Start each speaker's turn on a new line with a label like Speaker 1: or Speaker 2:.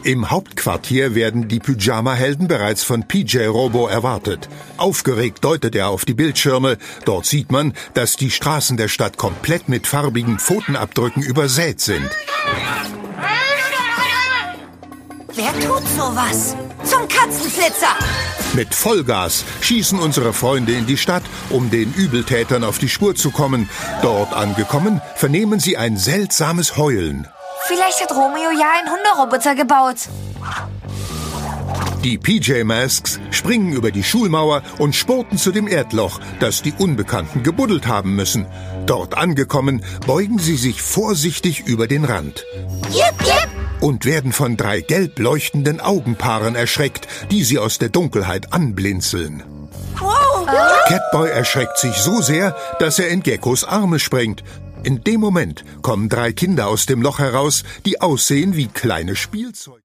Speaker 1: Im Hauptquartier werden die Pyjama-Helden bereits von PJ Robo erwartet. Aufgeregt deutet er auf die Bildschirme. Dort sieht man, dass die Straßen der Stadt komplett mit farbigen Pfotenabdrücken übersät sind.
Speaker 2: Wer tut sowas? Zum Katzenflitzer!
Speaker 1: Mit Vollgas schießen unsere Freunde in die Stadt, um den Übeltätern auf die Spur zu kommen. Dort angekommen, vernehmen sie ein seltsames Heulen.
Speaker 2: Vielleicht hat Romeo ja einen Hunderoboter gebaut.
Speaker 1: Die PJ-Masks springen über die Schulmauer und spurten zu dem Erdloch, das die Unbekannten gebuddelt haben müssen. Dort angekommen, beugen sie sich vorsichtig über den Rand.
Speaker 2: Jip, jip!
Speaker 1: Und werden von 3 gelb leuchtenden Augenpaaren erschreckt, die sie aus der Dunkelheit anblinzeln.
Speaker 2: Wow!
Speaker 1: Catboy erschreckt sich so sehr, dass er in Geckos Arme springt. In dem Moment kommen 3 Kinder aus dem Loch heraus, die aussehen wie kleine Spielzeuge.